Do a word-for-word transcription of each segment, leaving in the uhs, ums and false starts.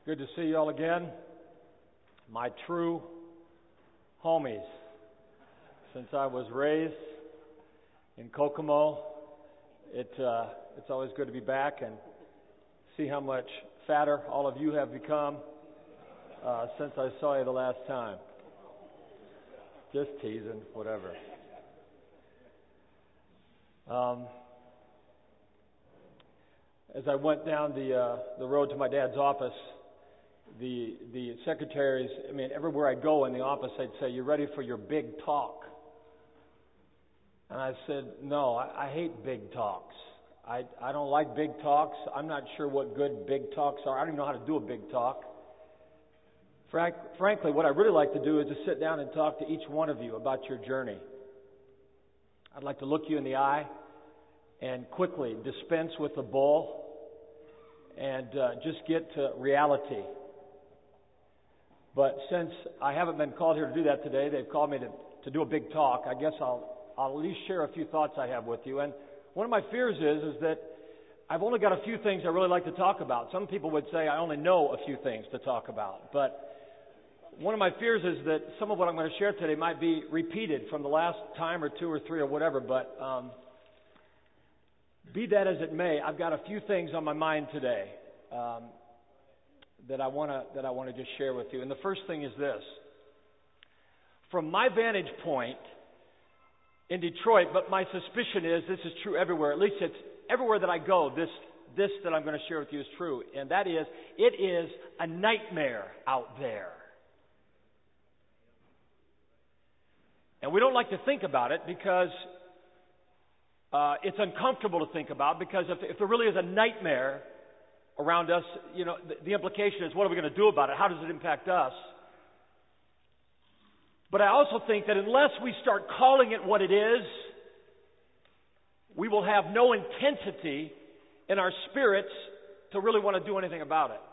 Good to see you all again. My true homies. Since I was raised in Kokomo, it uh, it's always good to be back and see how much fatter all of you have become uh, since I saw you the last time. Just teasing, whatever. Um, as I went down the uh, the road to my dad's office, the the secretaries, I mean, everywhere I go in the office, they'd say, "You ready for your big talk?" And I said, "No, I, I hate big talks. I I don't like big talks. I'm not sure what good big talks are. I don't even know how to do a big talk. Frank, frankly, what I really like to do is to sit down and talk to each one of you about your journey. I'd like to look you in the eye and quickly dispense with the bull and uh, just get to reality. But since I haven't been called here to do that today, they've called me to, to do a big talk. I guess I'll I'll at least share a few thoughts I have with you. And one of my fears is is that I've only got a few things I really like to talk about. Some people would say I only know a few things to talk about. But one of my fears is that some of what I'm going to share today might be repeated from the last time or two or three or whatever. But um, be that as it may, I've got a few things on my mind today um, that I want to that I want to just share with you. And the first thing is this: from my vantage point in Detroit, but my suspicion is this is true everywhere. At least it's everywhere that I go. This this that I'm going to share with you is true, and that is it is a nightmare out there. And we don't like to think about it because uh, it's uncomfortable to think about, because if, if there really is a nightmare around us, you know, the, the implication is, what are we going to do about it? How does it impact us? But I also think that unless we start calling it what it is, we will have no intensity in our spirits to really want to do anything about it.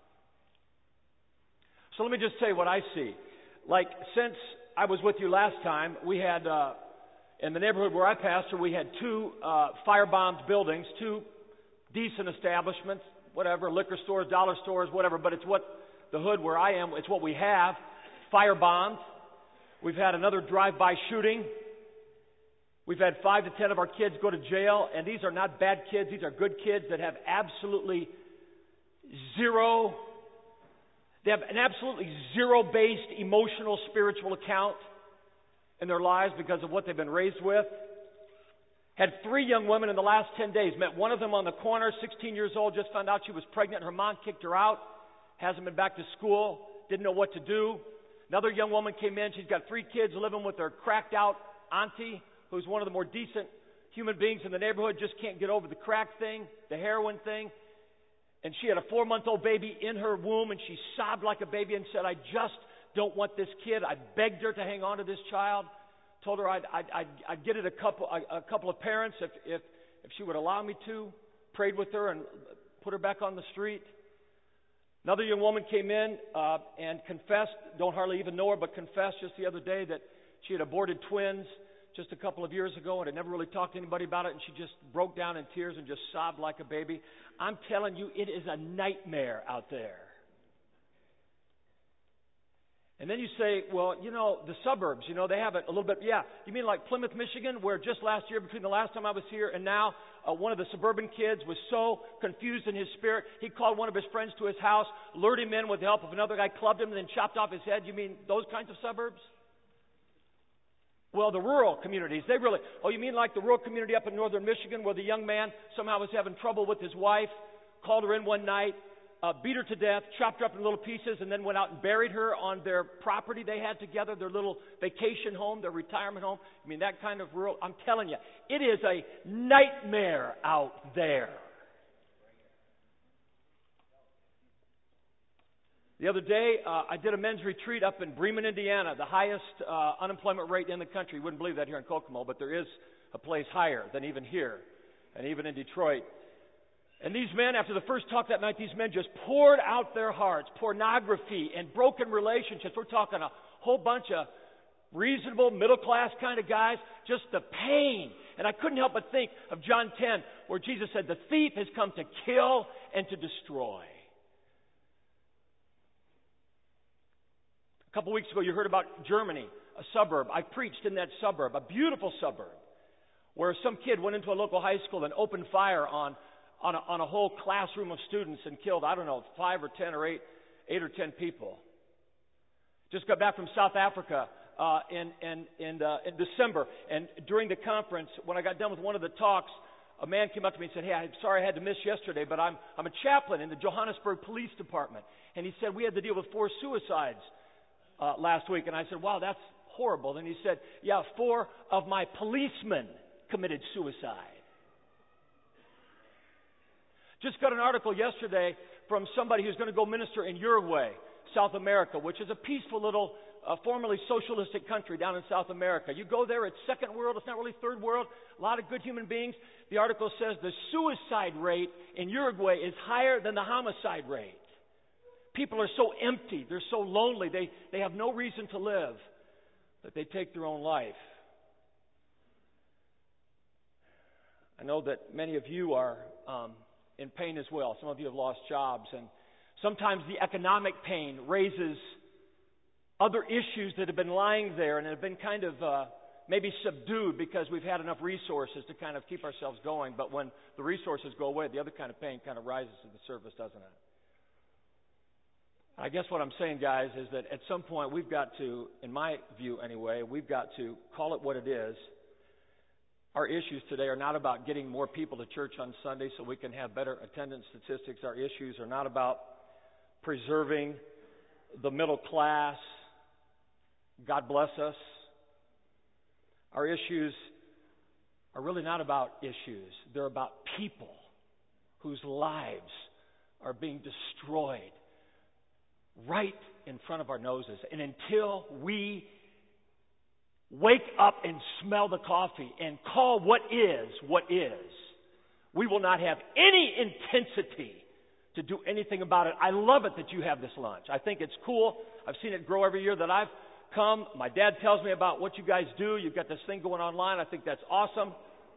So let me just tell you what I see. Like, since I was with you last time, we had, uh, in the neighborhood where I pastor, we had two uh, firebombed buildings, two decent establishments, whatever, liquor stores, dollar stores, whatever, but it's what the hood where I am, it's what we have, firebombed. We've had another drive-by shooting. We've had five to ten of our kids go to jail, and these are not bad kids. These are good kids that have absolutely zero They have an absolutely zero-based emotional, spiritual account in their lives because of what they've been raised with. Had three young women in the last ten days. Met one of them on the corner, sixteen years old, just found out she was pregnant. Her mom kicked her out. Hasn't been back to school. Didn't know what to do. Another young woman came in. She's got three kids living with her cracked-out auntie, who's one of the more decent human beings in the neighborhood, just can't get over the crack thing, the heroin thing. And she had a four-month-old baby in her womb, and she sobbed like a baby and said, "I just don't want this kid." I begged her to hang on to this child. Told her I'd, I'd, I'd, I'd get it a couple, a, a couple of parents if, if, if she would allow me to. Prayed with her and put her back on the street. Another young woman came in uh, and confessed, don't hardly even know her, but confessed just the other day that she had aborted twins just a couple of years ago and had never really talked to anybody about it, and she just broke down in tears and just sobbed like a baby. I'm telling you, it is a nightmare out there. And then you say, well, you know, the suburbs, you know, they have it a little bit. Yeah, you mean like Plymouth, Michigan, where just last year, between the last time I was here and now, uh, one of the suburban kids was so confused in his spirit, he called one of his friends to his house, lured him in with the help of another guy, clubbed him, and then chopped off his head. You mean those kinds of suburbs? Well, the rural communities, they really, oh, you mean like the rural community up in northern Michigan where the young man somehow was having trouble with his wife, called her in one night, uh, beat her to death, chopped her up in little pieces, and then went out and buried her on their property they had together, their little vacation home, their retirement home. I mean, that kind of rural, I'm telling you, it is a nightmare out there. The other day, uh, I did a men's retreat up in Bremen, Indiana, the highest uh, unemployment rate in the country. You wouldn't believe that here in Kokomo, but there is a place higher than even here, and even in Detroit. And these men, after the first talk that night, these men just poured out their hearts, pornography and broken relationships. We're talking a whole bunch of reasonable, middle-class kind of guys, just the pain. And I couldn't help but think of John ten, where Jesus said, "The thief has come to kill and to destroy." couple weeks ago, you heard about Germany, a suburb. I preached in that suburb, a beautiful suburb, where some kid went into a local high school and opened fire on on a, on a whole classroom of students and killed, I don't know, five or ten or eight, eight or ten people. Just got back from South Africa uh, in in in, uh, in December, and during the conference, when I got done with one of the talks, a man came up to me and said, "Hey, I'm sorry I had to miss yesterday, but I'm I'm a chaplain in the Johannesburg Police Department." And he said, "We had to deal with four suicides uh, last week." And I said, "Wow, that's horrible." And he said, "Yeah, four of my policemen committed suicide." Just got an article yesterday from somebody who's going to go minister in Uruguay, South America, which is a peaceful little, uh, formerly socialistic country down in South America. You go there, it's second world, it's not really third world, a lot of good human beings. The article says the suicide rate in Uruguay is higher than the homicide rate. People are so empty, they're so lonely, they, they have no reason to live, that they take their own life. I know that many of you are um, in pain as well. Some of you have lost jobs, and sometimes the economic pain raises other issues that have been lying there and have been kind of uh, maybe subdued because we've had enough resources to kind of keep ourselves going. But when the resources go away, the other kind of pain kind of rises to the surface, doesn't it? I guess what I'm saying, guys, is that at some point we've got to, in my view anyway, we've got to call it what it is. Our issues today are not about getting more people to church on Sunday so we can have better attendance statistics. Our issues are not about preserving the middle class. God bless us. Our issues are really not about issues. They're about people whose lives are being destroyed right in front of our noses. And until we wake up and smell the coffee and call what is what is, we will not have any intensity to do anything about it. I love it that you have this lunch. I think it's cool. I've seen it grow every year that I've come. My dad tells me about what you guys do. You've got this thing going online. I think that's awesome.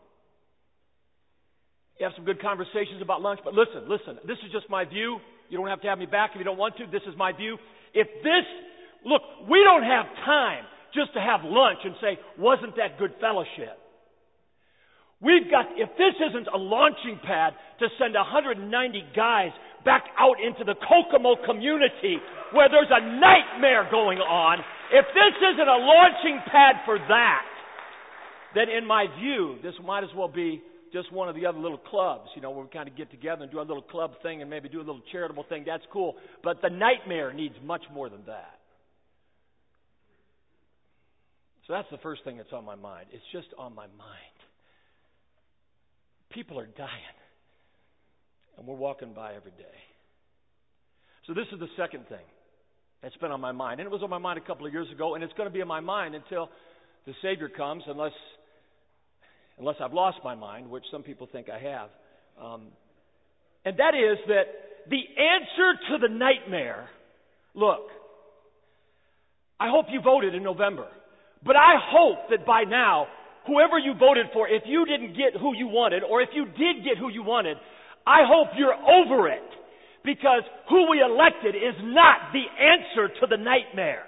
You have some good conversations about lunch. But listen, listen, this is just my view. You don't have to have me back if you don't want to. This is my view. If this, look, we don't have time just to have lunch and say, wasn't that good fellowship? We've got, if this isn't a launching pad to send one hundred ninety guys back out into the Kokomo community where there's a nightmare going on, if this isn't a launching pad for that, then in my view, this might as well be just one of the other little clubs, you know, where we kind of get together and do a little club thing and maybe do a little charitable thing. That's cool. But the nightmare needs much more than that. So that's the first thing that's on my mind. It's just on my mind. People are dying. And we're walking by every day. So this is the second thing that's been on my mind. And it was on my mind a couple of years ago, and it's going to be on my mind until the Savior comes, unless unless I've lost my mind, which some people think I have. Um, and that is that the answer to the nightmare, look, I hope you voted in November. But I hope that by now, whoever you voted for, if you didn't get who you wanted, or if you did get who you wanted, I hope you're over it. Because who we elected is not the answer to the nightmare.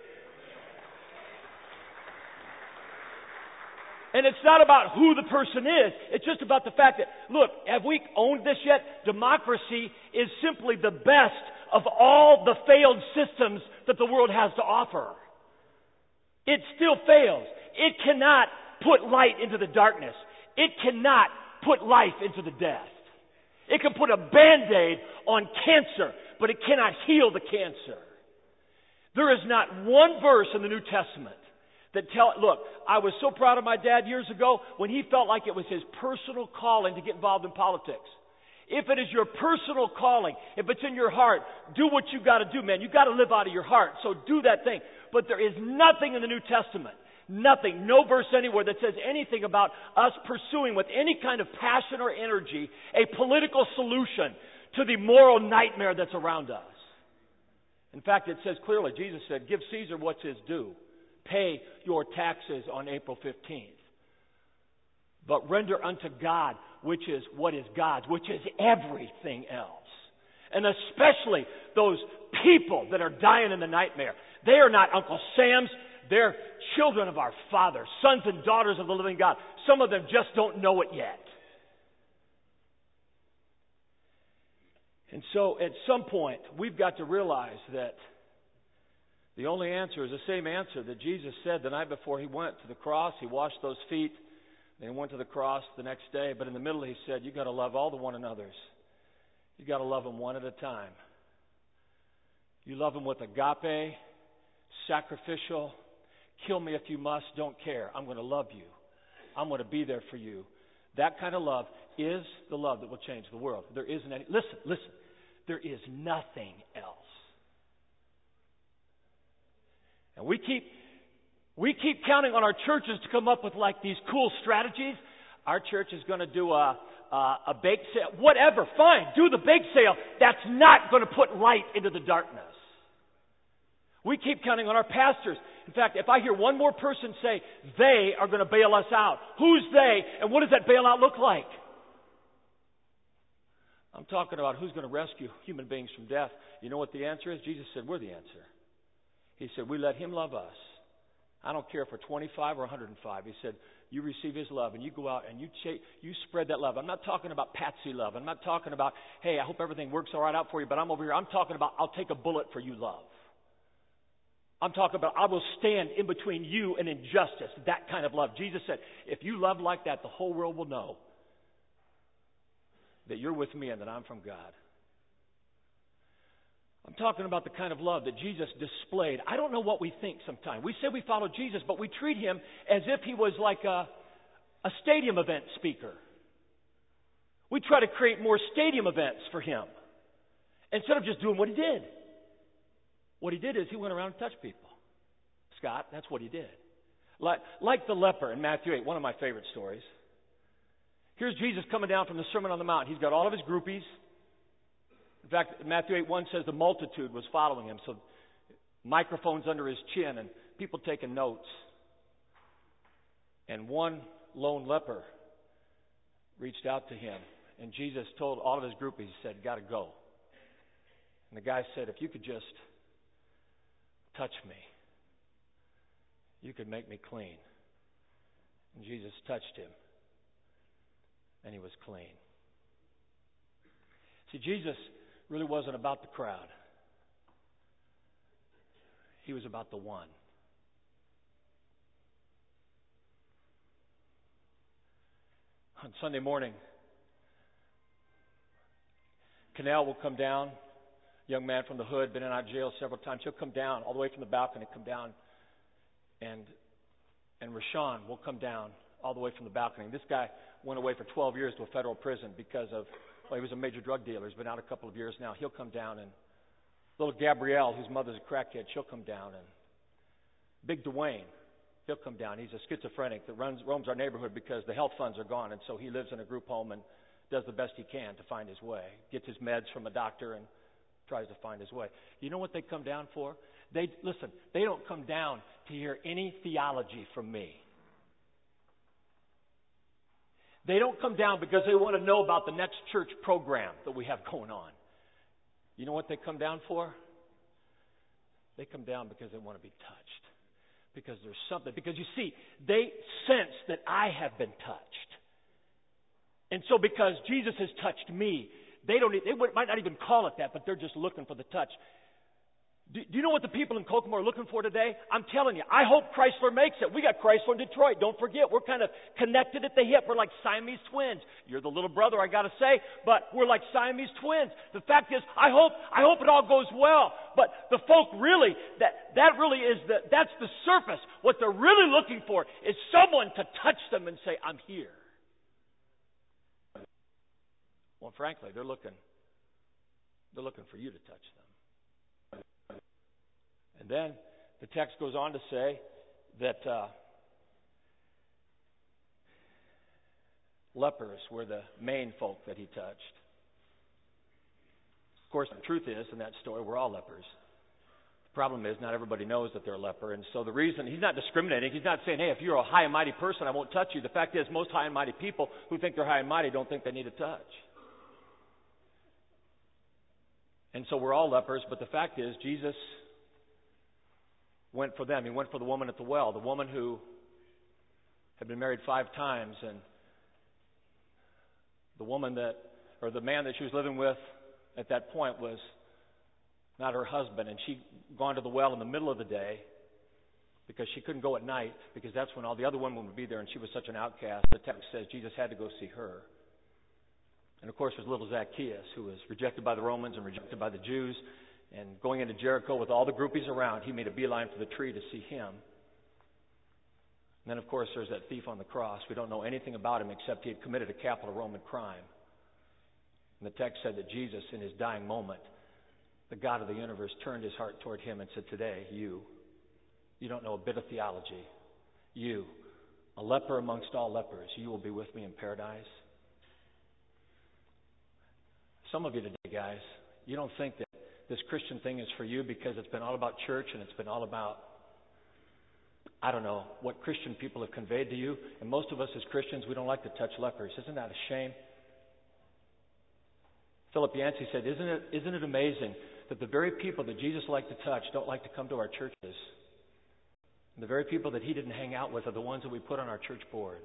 And it's not about who the person is. It's just about the fact that, look, have we owned this yet? Democracy is simply the best of all the failed systems that the world has to offer. It still fails. It cannot put light into the darkness. It cannot put life into the death. It can put a Band-Aid on cancer, but it cannot heal the cancer. There is not one verse in the New Testament that tell, look, I was so proud of my dad years ago when he felt like it was his personal calling to get involved in politics. If it is your personal calling, if it's in your heart, do what you got to do, man. You got to live out of your heart, so do that thing. But there is nothing in the New Testament, nothing, no verse anywhere that says anything about us pursuing with any kind of passion or energy a political solution to the moral nightmare that's around us. In fact, it says clearly, Jesus said, give Caesar what's his due. Pay your taxes on April fifteenth. But render unto God, which is what is God's, which is everything else. And especially those people that are dying in the nightmare. They are not Uncle Sam's. They're children of our Father, sons and daughters of the living God. Some of them just don't know it yet. And so at some point, we've got to realize that the only answer is the same answer that Jesus said the night before he went to the cross. He washed those feet, then he went to the cross the next day. But in the middle, he said, you've got to love all the one another's. You've got to love them one at a time. You love them with agape, sacrificial, kill me if you must, don't care. I'm going to love you. I'm going to be there for you. That kind of love is the love that will change the world. There isn't any. Listen, listen. There is nothing else. And we keep we keep counting on our churches to come up with like these cool strategies. Our church is going to do a a, a bake sale. Whatever, fine, do the bake sale. That's not going to put light into the darkness. We keep counting on our pastors. In fact, if I hear one more person say, they are going to bail us out, who's they, and what does that bailout look like? I'm talking about who's going to rescue human beings from death. You know what the answer is? Jesus said, we're the answer. He said, we let him love us. I don't care if we're twenty-five or one hundred five. He said, you receive his love and you go out and you ch- you spread that love. I'm not talking about patsy love. I'm not talking about, hey, I hope everything works all right out for you, but I'm over here. I'm talking about, I'll take a bullet for you love. I'm talking about, I will stand in between you and injustice. That kind of love. Jesus said, if you love like that, the whole world will know that you're with me and that I'm from God. I'm talking about the kind of love that Jesus displayed. I don't know what we think sometimes. We say we follow Jesus, but we treat him as if he was like a, a stadium event speaker. We try to create more stadium events for him instead of just doing what he did. What he did is he went around and touched people. Scott, that's what he did. Like, like the leper in Matthew eight, one of my favorite stories. Here's Jesus coming down from the Sermon on the Mount. He's got all of his groupies. In fact, Matthew eight one says the multitude was following him. So microphones under his chin and people taking notes. And one lone leper reached out to him. And Jesus told all of his groupies, he said, got to go. And the guy said, if you could just touch me, you could make me clean. And Jesus touched him. And he was clean. See, Jesus really wasn't about the crowd. He was about the one. On Sunday morning, Canal will come down. Young man from the hood, been in our jail several times. He'll come down all the way from the balcony, come down, and and Rashawn will come down all the way from the balcony. This guy went away for twelve years to a federal prison because of, well, he was a major drug dealer. He's been out a couple of years now. He'll come down, and little Gabrielle, whose mother's a crackhead, she'll come down, and Big Dwayne, he'll come down. He's a schizophrenic that runs roams our neighborhood because the health funds are gone, and so he lives in a group home and does the best he can to find his way. Gets his meds from a doctor and tries to find his way. You know what they come down for? They listen, they don't come down to hear any theology from me. They don't come down because they want to know about the next church program that we have going on. You know what they come down for? They come down because they want to be touched. Because there's something. Because you see, they sense that I have been touched. And so because Jesus has touched me, They don't. They might not even call it that, but they're just looking for the touch. Do, do you know what the people in Kokomo are looking for today? I'm telling you. I hope Chrysler makes it. We got Chrysler in Detroit. Don't forget, we're kind of connected at the hip. We're like Siamese twins. You're the little brother, I got to say, but we're like Siamese twins. The fact is, I hope, I hope it all goes well. But the folk really, that that really is the that's the surface. What they're really looking for is someone to touch them and say, "I'm here." Well, frankly, they're looking they're looking for you to touch them. And then the text goes on to say that uh, lepers were the main folk that he touched. Of course, the truth is, in that story, we're all lepers. The problem is, not everybody knows that they're a leper. And so the reason, he's not discriminating. He's not saying, hey, if you're a high and mighty person, I won't touch you. The fact is, most high and mighty people who think they're high and mighty don't think they need a touch. And so we're all lepers, but the fact is, Jesus went for them. He went for the woman at the well, the woman who had been married five times, and the woman that, or the man that she was living with at that point was not her husband, and she'd gone to the well in the middle of the day because she couldn't go at night because that's when all the other women would be there, and she was such an outcast. The text says Jesus had to go see her. And of course, there's little Zacchaeus, who was rejected by the Romans and rejected by the Jews, and going into Jericho with all the groupies around, he made a beeline for the tree to see him. And then, of course, there's that thief on the cross. We don't know anything about him except he had committed a capital Roman crime. And the text said that Jesus, in his dying moment, the God of the universe, turned his heart toward him and said, today, you, you don't know a bit of theology. You, a leper amongst all lepers, you will be with me in paradise. Some of you today, guys, you don't think that this Christian thing is for you because it's been all about church and it's been all about, I don't know, what Christian people have conveyed to you. And most of us as Christians, we don't like to touch lepers. Isn't that a shame? Philip Yancey said, isn't it, isn't it amazing that the very people that Jesus liked to touch don't like to come to our churches? And the very people that he didn't hang out with are the ones that we put on our church boards.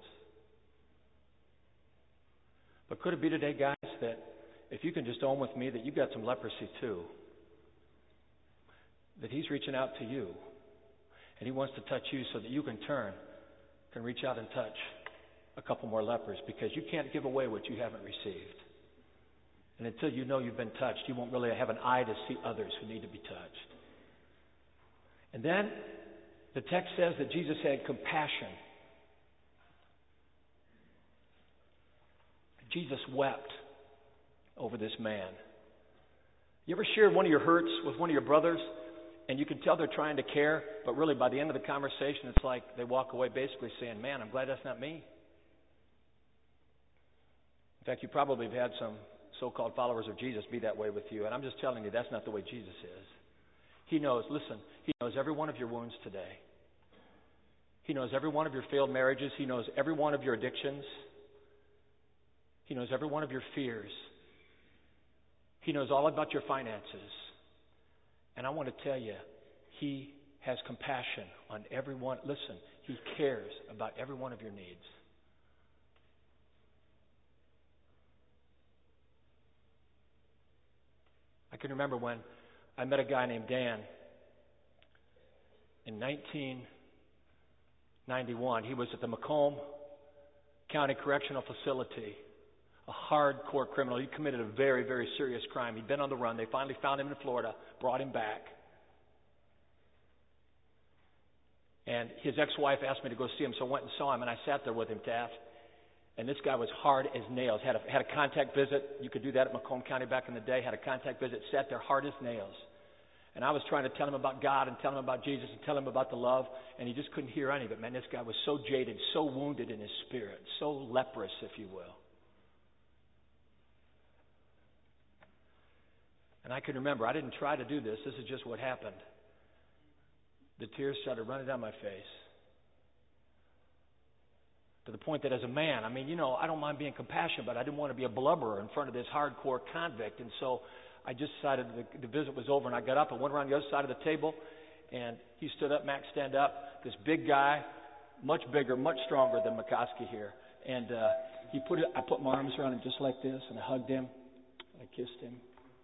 But could it be today, guys, that if you can just own with me that you've got some leprosy too, that he's reaching out to you, and he wants to touch you so that you can turn, can reach out and touch a couple more lepers, because you can't give away what you haven't received. And until you know you've been touched, you won't really have an eye to see others who need to be touched. And then the text says that Jesus had compassion. Jesus wept over this man. You ever shared one of your hurts with one of your brothers, and you can tell they're trying to care, but really by the end of the conversation, it's like they walk away basically saying, man, I'm glad that's not me. In fact, you probably have had some so-called followers of Jesus be that way with you, and I'm just telling you, that's not the way Jesus is. He knows, listen, he knows every one of your wounds today. He knows every one of your failed marriages. He knows every one of your addictions. He knows every one of your fears. He knows all about your finances. And I want to tell you, he has compassion on everyone. Listen, he cares about every one of your needs. I can remember when I met a guy named Dan in nineteen ninety-one. He was at the Macomb County Correctional Facility, a hardcore criminal. He committed a very, very serious crime. He'd been on the run. They finally found him in Florida, brought him back. And his ex-wife asked me to go see him, so I went and saw him, and I sat there with him, Taft. And this guy was hard as nails. Had a, had a contact visit. You could do that at Macomb County back in the day. Had a contact visit, sat there hard as nails. And I was trying to tell him about God and tell him about Jesus and tell him about the love, and he just couldn't hear any of it. Man, this guy was so jaded, so wounded in his spirit, so leprous, if you will. And I can remember, I didn't try to do this. This is just what happened. The tears started running down my face. To the point that as a man, I mean, you know, I don't mind being compassionate, but I didn't want to be a blubberer in front of this hardcore convict. And so I just decided the, the visit was over, and I got up and went around the other side of the table, and he stood up, Max, stand up, this big guy, much bigger, much stronger than McCoskey here. And uh, he put it, I put my arms around him just like this, and I hugged him, I kissed him.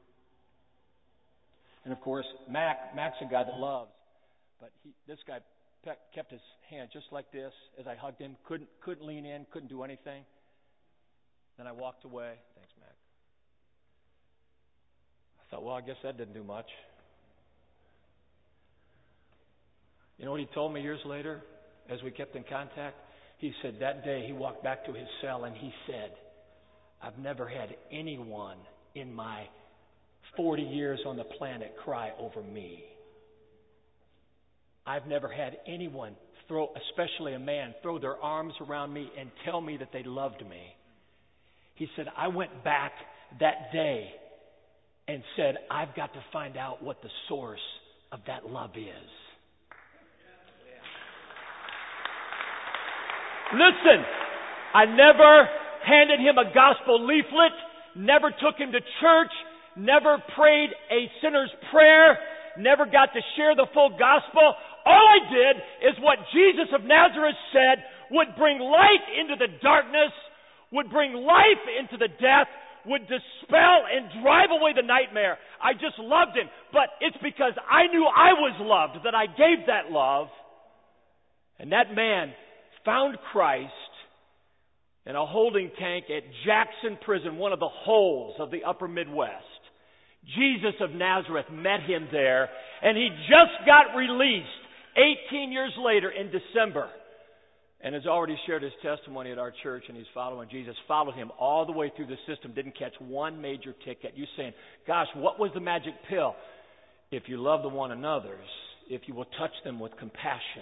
And of course, Mac, Mac's a guy that loves, but he, this guy kept his hand just like this as I hugged him, couldn't couldn't lean in, couldn't do anything. Then I walked away. Thanks, Mac. I thought, well, I guess that didn't do much. You know what he told me years later as we kept in contact? He said that day he walked back to his cell and he said, I've never had anyone in my forty years on the planet cry over me. I've never had anyone throw, especially a man, throw their arms around me and tell me that they loved me. He said, I went back that day and said, I've got to find out what the source of that love is. Listen, I never handed him a gospel leaflet, never took him to church, never prayed a sinner's prayer, never got to share the full gospel. All I did is what Jesus of Nazareth said would bring light into the darkness, would bring life into the death, would dispel and drive away the nightmare. I just loved him. But it's because I knew I was loved that I gave that love. And that man found Christ in a holding tank at Jackson Prison, one of the holes of the upper Midwest. Jesus of Nazareth met him there, and he just got released eighteen years later in December, and has already shared his testimony at our church, and he's following Jesus. Followed him all the way through the system, didn't catch one major ticket. You saying, gosh, what was the magic pill? If you love the one another's, if you will touch them with compassion,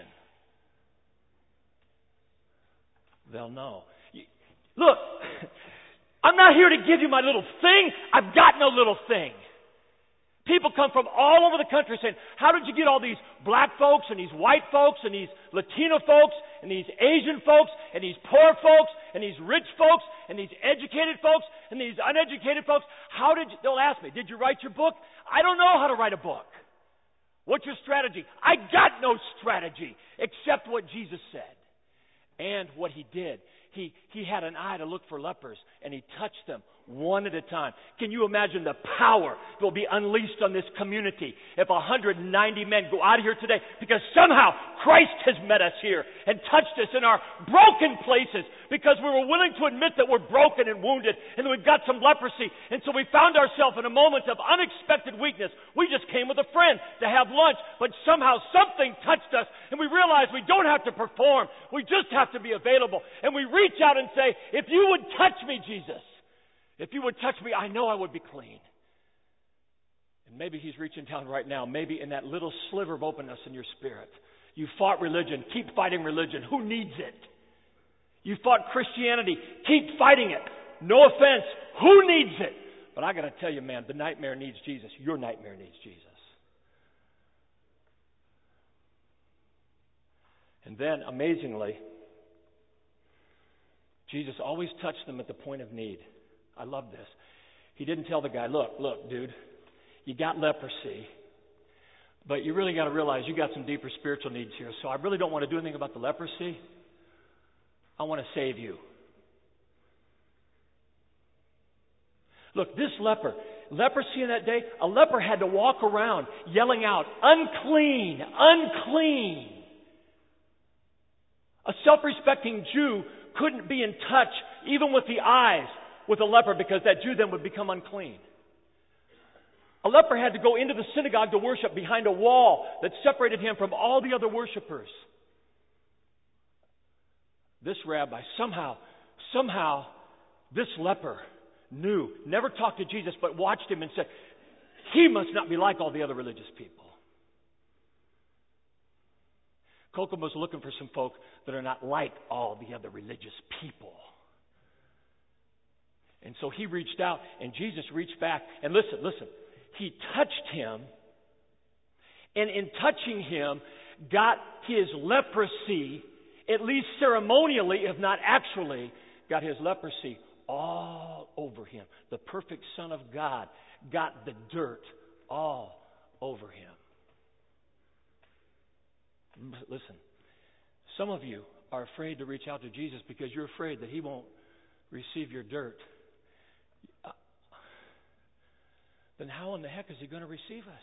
they'll know. Look, I'm not here to give you my little thing. I've got no little thing. People come from all over the country saying, how did you get all these black folks and these white folks and these Latino folks and these Asian folks and these poor folks and these rich folks and these educated folks and these uneducated folks? How did you, they'll ask me, did you write your book? I don't know how to write a book. What's your strategy? I got no strategy except what Jesus said and what he did. He, he had an eye to look for lepers, and he touched them one at a time. Can you imagine the power that will be unleashed on this community if one hundred ninety men go out of here today because somehow Christ has met us here and touched us in our broken places because we were willing to admit that we're broken and wounded and that we've got some leprosy. And so we found ourselves in a moment of unexpected weakness. We just came with a friend to have lunch, but somehow something touched us, and we realized we don't have to perform. We just have to be available. And we reach out and say, if you would touch me, Jesus, if you would touch me, I know I would be clean. And maybe he's reaching down right now, maybe in that little sliver of openness in your spirit. You fought religion. Keep fighting religion. Who needs it? You fought Christianity. Keep fighting it. No offense. Who needs it? But I got to tell you, man, the nightmare needs Jesus. Your nightmare needs Jesus. And then, amazingly, Jesus always touched them at the point of need. I love this. He didn't tell the guy, look, look, dude, you got leprosy, but you really got to realize you got some deeper spiritual needs here. So I really don't want to do anything about the leprosy. I want to save you. Look, this leper, leprosy in that day, a leper had to walk around yelling out, unclean, unclean. A self-respecting Jew couldn't be in touch, even with the eyes, with a leper because that Jew then would become unclean. A leper had to go into the synagogue to worship behind a wall that separated him from all the other worshipers. This rabbi, somehow, somehow, this leper knew, never talked to Jesus, but watched him and said, he must not be like all the other religious people. Kokomo was looking for some folk that are not like all the other religious people. And so he reached out, and Jesus reached back. And listen, listen. He touched him, and in touching him, got his leprosy, at least ceremonially, if not actually, got his leprosy all over him. The perfect Son of God got the dirt all over him. Listen, some of you are afraid to reach out to Jesus because you're afraid that he won't receive your dirt. Then how in the heck is he going to receive us?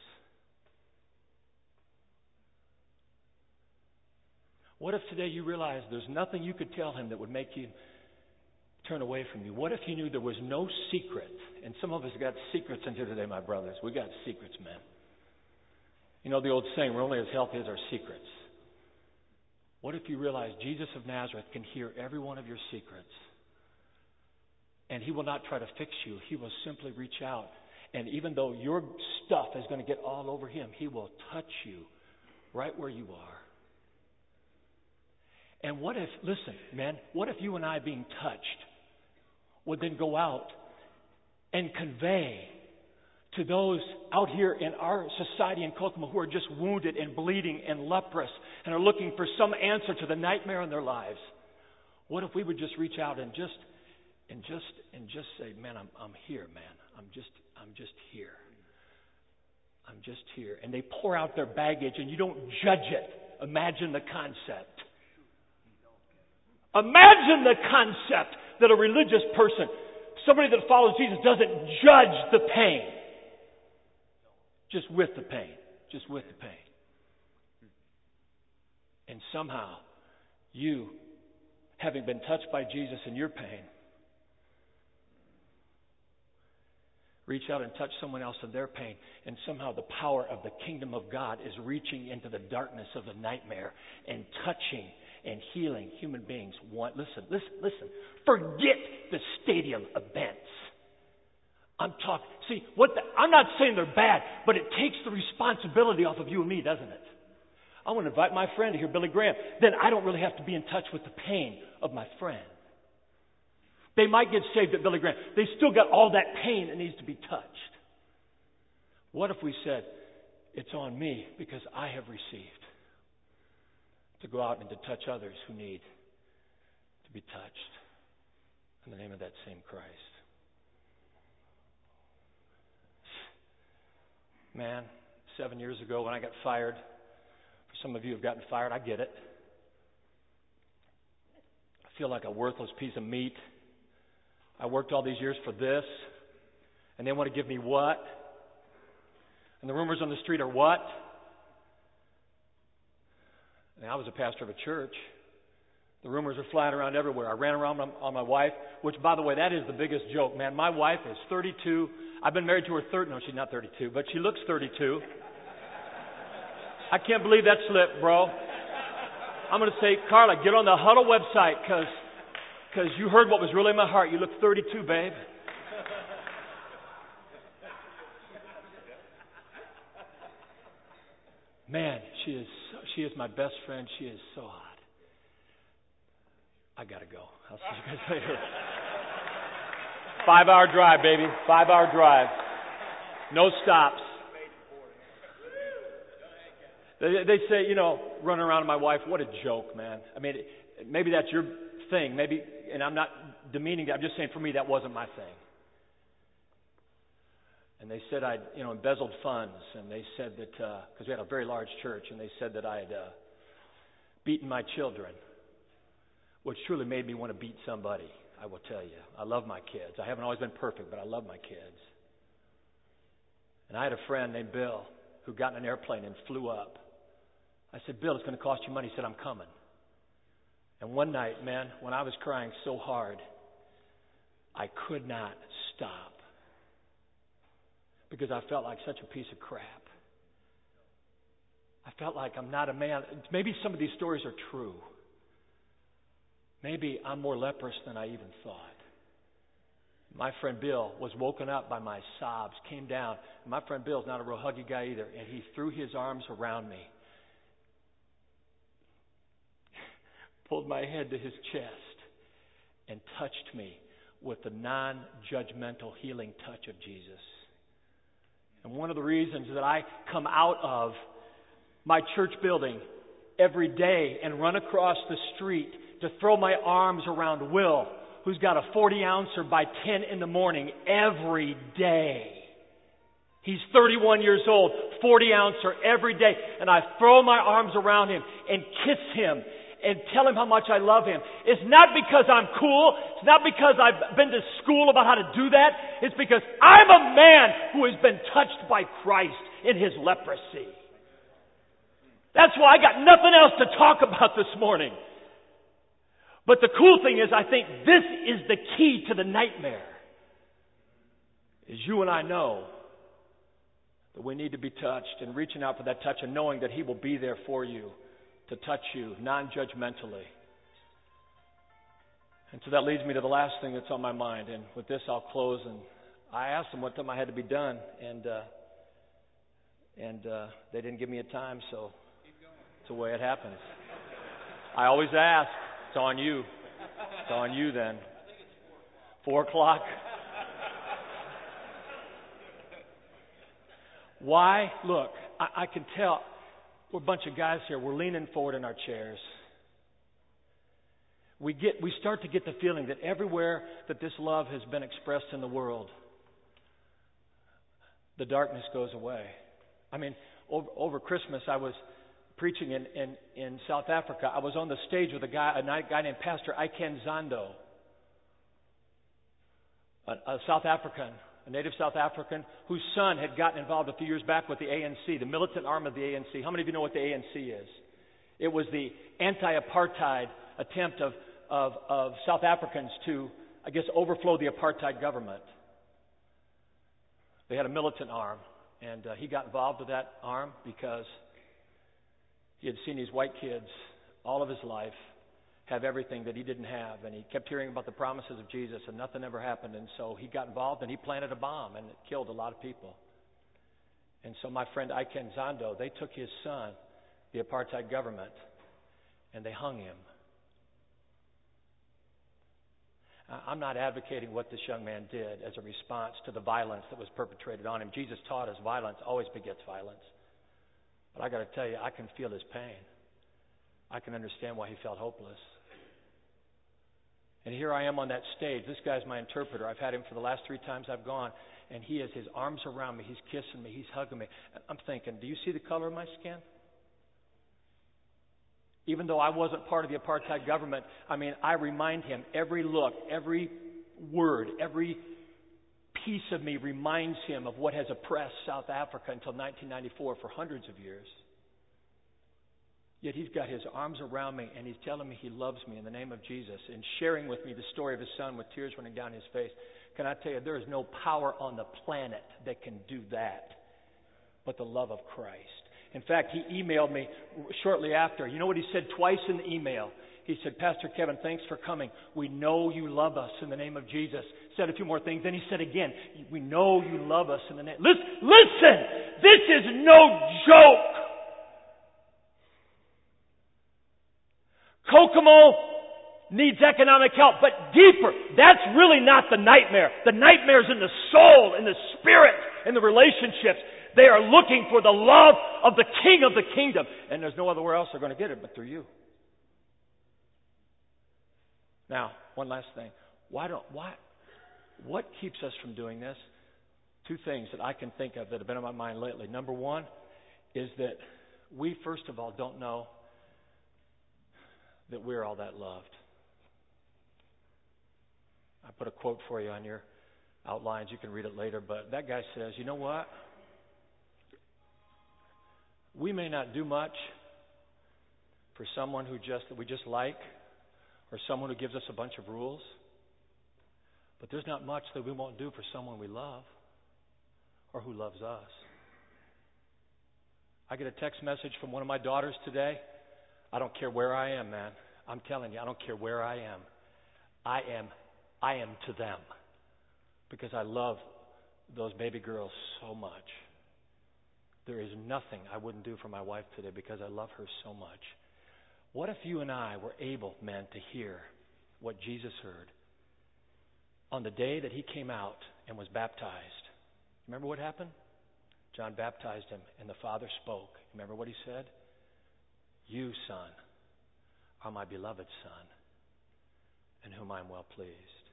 What if today you realize there's nothing you could tell him that would make you turn away from you? What if you knew there was no secret? And some of us got secrets in here today, my brothers. We got secrets, man. You know the old saying, we're only as healthy as our secrets. What if you realize Jesus of Nazareth can hear every one of your secrets? And he will not try to fix you. He will simply reach out. And even though your stuff is going to get all over him, he will touch you right where you are. And what if, listen, man, what if you and I being touched would then go out and convey to those out here in our society in Kokomo who are just wounded and bleeding and leprous and are looking for some answer to the nightmare in their lives? What if we would just reach out and just and just and just say, man, I'm I'm here, man. I'm just I'm just here. I'm just here. And they pour out their baggage and you don't judge it. Imagine the concept. Imagine the concept that a religious person, somebody that follows Jesus, doesn't judge the pain. Just with the pain. Just with the pain. And somehow, you, having been touched by Jesus in your pain, reach out and touch someone else in their pain, and somehow the power of the kingdom of God is reaching into the darkness of the nightmare and touching and healing human beings. Want, listen, listen, listen. Forget the stadium events. I'm talking. See, what the, I'm not saying they're bad, but it takes the responsibility off of you and me, doesn't it? I want to invite my friend to hear Billy Graham. Then I don't really have to be in touch with the pain of my friend. They might get saved at Billy Graham. They still got all that pain that needs to be touched. What if we said, it's on me because I have received to go out and to touch others who need to be touched in the name of that same Christ. Man, seven years ago when I got fired, for some of you who have gotten fired, I get it. I feel like a worthless piece of meat. I worked all these years for this, and they want to give me what? And the rumors on the street are what? And I was a pastor of a church. The rumors are flying around everywhere. I ran around on, on my wife, which, by the way, that is the biggest joke, man. My wife is thirty-two. I've been married to her thirty. No, she's not thirty-two, but she looks thirty-two. I can't believe that slipped, bro. I'm going to say, Carla, get on the Huddle website because because you heard what was really in my heart. You look thirty-two, babe. Man, she is she is my best friend. She is so hot. I gotta go. I'll see you guys later. Five hour drive, baby. Five hour drive. No stops. They, they say, you know, running around with my wife, what a joke, man. I mean, maybe that's your thing. Maybe, and I'm not demeaning that. I'm just saying for me that wasn't my thing. And they said I'd, you know, embezzled funds, and they said that, because uh, we had a very large church, and they said that I had uh, beaten my children, which truly made me want to beat somebody, I will tell you. I love my kids. I haven't always been perfect, but I love my kids. And I had a friend named Bill who got in an airplane and flew up. I said, Bill, it's going to cost you money. He said, I'm coming. And one night, man, when I was crying so hard, I could not stop. Because I felt like such a piece of crap. I felt like I'm not a man. Maybe some of these stories are true. Maybe I'm more leprous than I even thought. My friend Bill was woken up by my sobs, came down. My friend Bill's not a real huggy guy either, and he threw his arms around me, pulled my head to his chest, and touched me with the non-judgmental healing touch of Jesus. And one of the reasons that I come out of my church building every day and run across the street to throw my arms around Will, who's got a forty ouncer by ten in the morning every day. He's thirty-one years old, forty ouncer every day. And I throw my arms around him and kiss him and tell him how much I love him. It's not because I'm cool. It's not because I've been to school about how to do that. It's because I'm a man who has been touched by Christ in his leprosy. That's why I got nothing else to talk about this morning. But the cool thing is, I think this is the key to the nightmare. Is you and I know that we need to be touched, and reaching out for that touch and knowing that He will be there for you to touch you non-judgmentally. And so that leads me to the last thing that's on my mind. And with this, I'll close. And I asked them what time I had to be done, and uh, and uh, they didn't give me a time, so it's the way it happens. I always ask. It's on you. It's on you then. Four o'clock. Why? Look, I, I can tell we're a bunch of guys here. We're leaning forward in our chairs. We get, we start to get the feeling that everywhere that this love has been expressed in the world, the darkness goes away. I mean, over, over Christmas, I was preaching in, in, in South Africa, I was on the stage with a guy, a guy named Pastor Iken Zondo, a, a South African, a native South African, whose son had gotten involved a few years back with the A N C, the militant arm of the A N C. How many of you know what the A N C is? It was the anti-apartheid attempt of, of, of South Africans to, I guess, overthrow the apartheid government. They had a militant arm, and uh, he got involved with that arm because he had seen these white kids all of his life have everything that he didn't have, and he kept hearing about the promises of Jesus, and nothing ever happened, and so he got involved, and he planted a bomb, and it killed a lot of people. And so my friend Iken Zondo, they took his son, the apartheid government, and they hung him. I'm not advocating what this young man did as a response to the violence that was perpetrated on him. Jesus taught us violence always begets violence. But I got to tell you, I can feel his pain. I can understand why he felt hopeless. And here I am on that stage. This guy's my interpreter. I've had him for the last three times I've gone. And he has his arms around me. He's kissing me. He's hugging me. I'm thinking, do you see the color of my skin? Even though I wasn't part of the apartheid government, I mean, I remind him every look, every word, every piece of me reminds him of what has oppressed South Africa until nineteen ninety-four for hundreds of years. Yet he's got his arms around me and he's telling me he loves me in the name of Jesus and sharing with me the story of his son with tears running down his face. Can I tell you, there is no power on the planet that can do that but the love of Christ. In fact, he emailed me shortly after. You know what he said twice in the email? He said, Pastor Kevin, thanks for coming. We know you love us in the name of Jesus. Said a few more things. Then he said again, we know you love us in the name. Listen, listen, this is no joke. Kokomo needs economic help, but deeper. That's really not the nightmare. The nightmare's in the soul, in the spirit, in the relationships. They are looking for the love of the King of the kingdom. And there's no other where else they're going to get it but through you. Now, one last thing. Why don't, why, what keeps us from doing this? Two things that I can think of that have been on my mind lately. Number one is that we, first of all, don't know that we're all that loved. I put a quote for you on your outlines. You can read it later. But that guy says, you know what? We may not do much for someone who just that we just like or someone who gives us a bunch of rules, but there's not much that we won't do for someone we love or who loves us. I get a text message from one of my daughters today. I don't care where I am, man. I'm telling you, I don't care where I am. I am I am to them because I love those baby girls so much. There is nothing I wouldn't do for my wife today because I love her so much. What if you and I were able, men, to hear what Jesus heard on the day that he came out and was baptized? Remember what happened? John baptized him, and the Father spoke. Remember what he said? You, son, are my beloved Son, in whom I am well pleased.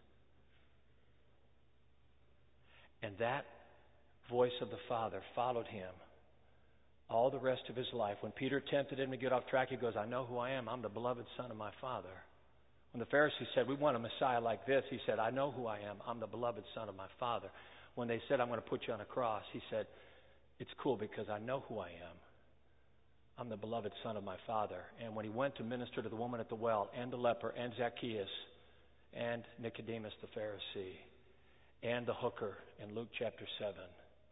And that voice of the Father followed him all the rest of his life. When Peter tempted him to get off track, he goes, I know who I am. I'm the beloved Son of my Father. When the Pharisees said, we want a Messiah like this, he said, I know who I am. I'm the beloved Son of my Father. When they said, I'm going to put you on a cross, he said, it's cool because I know who I am. I'm the beloved Son of my Father. And when he went to minister to the woman at the well, and the leper, and Zacchaeus, and Nicodemus the Pharisee, and the hooker in Luke chapter seven,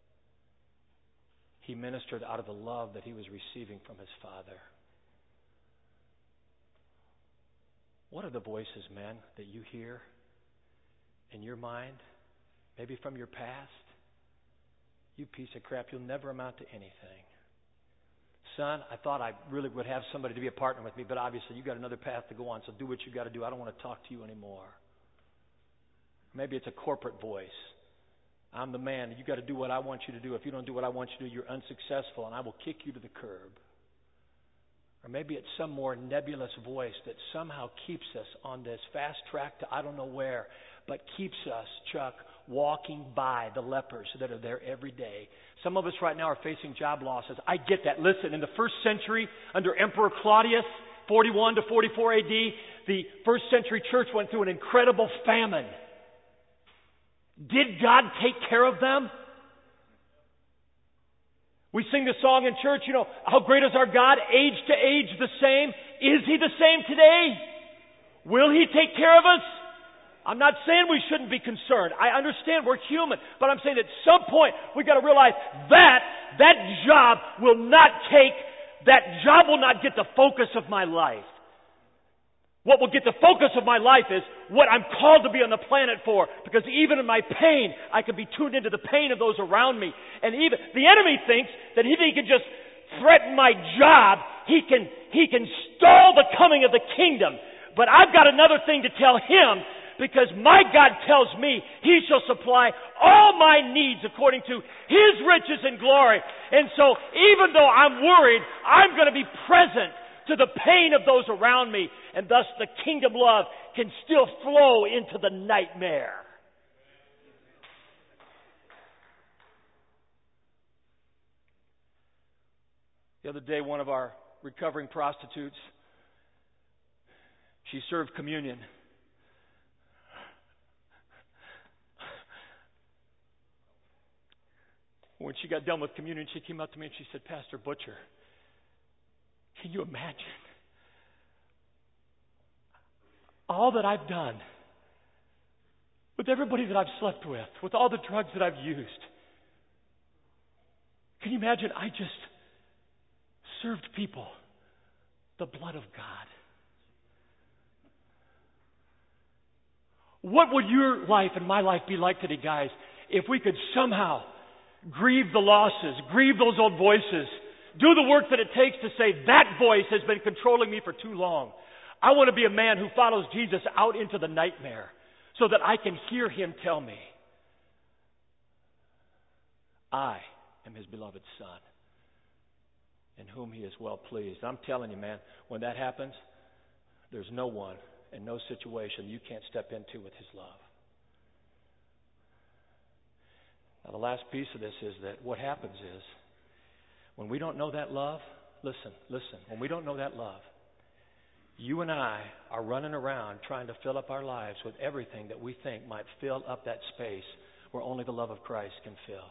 he ministered out of the love that he was receiving from his Father. What are the voices, men, that you hear in your mind, maybe from your past? You piece of crap, you'll never amount to anything. Son, I thought I really would have somebody to be a partner with me, but obviously you got another path to go on, so do what you got to do. I don't want to talk to you anymore. Maybe it's a corporate voice. I'm the man. You got to do what I want you to do. If you don't do what I want you to do, you're unsuccessful, and I will kick you to the curb. Or maybe it's some more nebulous voice that somehow keeps us on this fast track to I don't know where, but keeps us, Chuck, walking by the lepers that are there every day. Some of us right now are facing job losses. I get that. Listen, in the first century, under Emperor Claudius, forty-one to forty-four A D, the first century church went through an incredible famine. Did God take care of them? We sing the song in church, you know, how great is our God, age to age the same. Is He the same today? Will He take care of us? I'm not saying we shouldn't be concerned. I understand we're human, but I'm saying at some point we've got to realize that that job will not take, that job will not get the focus of my life. What will get the focus of my life is what I'm called to be on the planet for. Because even in my pain, I can be tuned into the pain of those around me. And even the enemy thinks that if he can just threaten my job, he can he can stall the coming of the kingdom. But I've got another thing to tell him, because my God tells me He shall supply all my needs according to His riches and glory. And so even though I'm worried, I'm going to be present to the pain of those around me, and thus the kingdom love can still flow into the nightmare. The other day, one of our recovering prostitutes, she served communion. When she got done with communion, she came up to me and she said, Pastor Butcher, can you imagine all that I've done with everybody that I've slept with, with all the drugs that I've used? Can you imagine I just served people the blood of God? What would your life and my life be like today, guys, if we could somehow grieve the losses, grieve those old voices, do the work that it takes to say, that voice has been controlling me for too long. I want to be a man who follows Jesus out into the nightmare so that I can hear Him tell me, I am His beloved Son, in whom He is well pleased. I'm telling you, man, when that happens, there's no one and no situation you can't step into with His love. Now, the last piece of this is that what happens is, when we don't know that love, listen, listen, when we don't know that love, you and I are running around trying to fill up our lives with everything that we think might fill up that space where only the love of Christ can fill.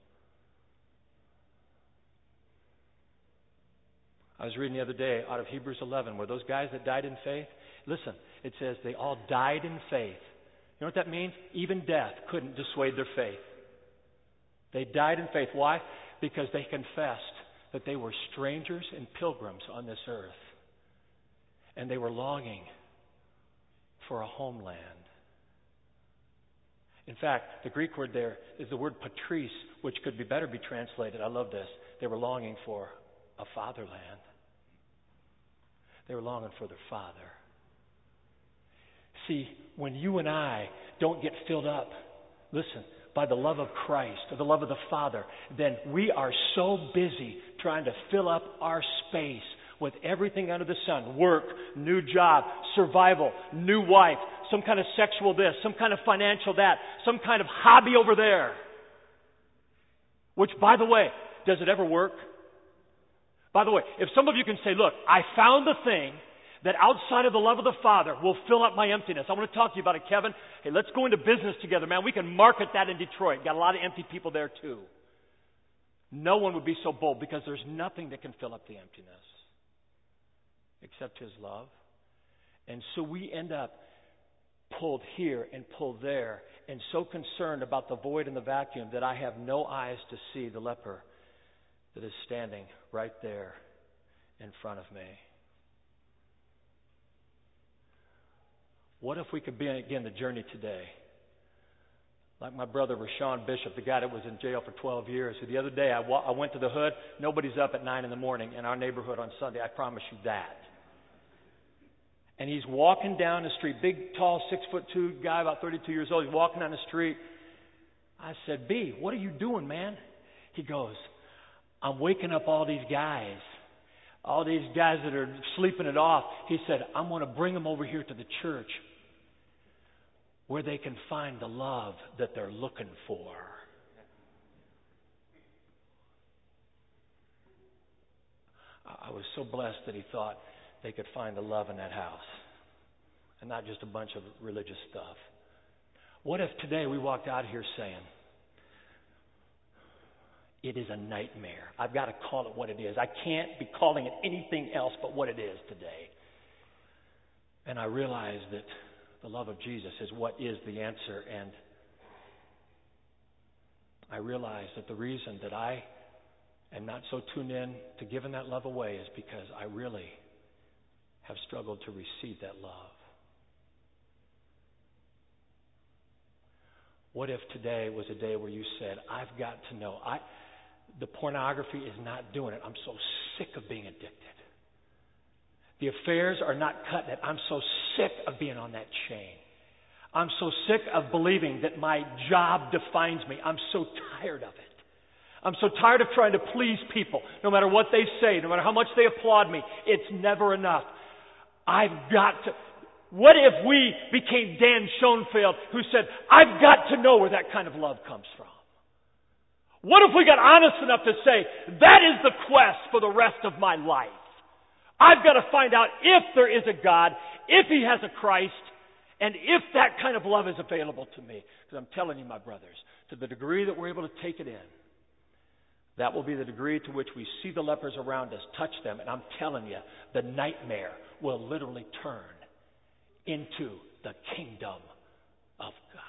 I was reading the other day out of Hebrews eleven, where those guys that died in faith, listen, it says they all died in faith. You know what that means? Even death couldn't dissuade their faith. They died in faith. Why? Because they confessed that they were strangers and pilgrims on this earth. And they were longing for a homeland. In fact, the Greek word there is the word patris, which could be better be translated. I love this. They were longing for a fatherland. They were longing for their father. See, when you and I don't get filled up, listen, by the love of Christ or the love of the Father, then we are so busy trying to fill up our space with everything under the sun. Work, new job, survival, new wife, some kind of sexual this, some kind of financial that, some kind of hobby over there. Which, by the way, does it ever work? By the way, if some of you can say, look, I found the thing that outside of the love of the Father will fill up my emptiness. I want to talk to you about it, Kevin. Hey, let's go into business together, man. We can market that in Detroit. Got a lot of empty people there, too. No one would be so bold, because there's nothing that can fill up the emptiness except His love. And so we end up pulled here and pulled there, and so concerned about the void and the vacuum that I have no eyes to see the leper that is standing right there in front of me. What if we could begin the journey today? Like my brother Rashawn Bishop, the guy that was in jail for twelve years. The other day I, wa- I went to the hood. Nobody's up at nine in the morning in our neighborhood on Sunday. I promise you that. And he's walking down the street. Big, tall, six foot two guy, about thirty-two years old. He's walking down the street. I said, B, what are you doing, man? He goes, I'm waking up all these guys. All these guys that are sleeping it off. He said, I'm going to bring them over here to the church. where they can find the love that they're looking for. I was so blessed that he thought they could find the love in that house and not just a bunch of religious stuff. What if today we walked out here saying, it is a nightmare. I've got to call it what it is. I can't be calling it anything else but what it is today. And I realize that the love of Jesus is what is the answer. And I realize that the reason that I am not so tuned in to giving that love away is because I really have struggled to receive that love. What if today was a day where you said, I've got to know, I, the pornography is not doing it. I'm so sick of being addicted. The affairs are not cutting it. I'm so sick of being on that chain. I'm so sick of believing that my job defines me. I'm so tired of it. I'm so tired of trying to please people. No matter what they say, no matter how much they applaud me, it's never enough. I've got to... What if we became Dan Schoenfeld, who said, I've got to know where that kind of love comes from? What if we got honest enough to say, that is the quest for the rest of my life? I've got to find out if there is a God, if He has a Christ, and if that kind of love is available to me. Because I'm telling you, my brothers, to the degree that we're able to take it in, that will be the degree to which we see the lepers around us, touch them, and I'm telling you, the nightmare will literally turn into the kingdom of God.